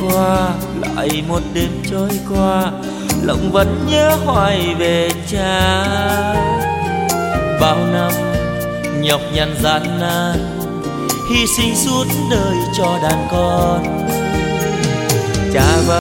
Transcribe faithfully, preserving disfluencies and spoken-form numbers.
qua, lại một đêm trôi qua, lòng vẫn nhớ hoài về cha. Bao năm nhọc nhằn gian nan, hy sinh suốt đời cho đàn con. Cha và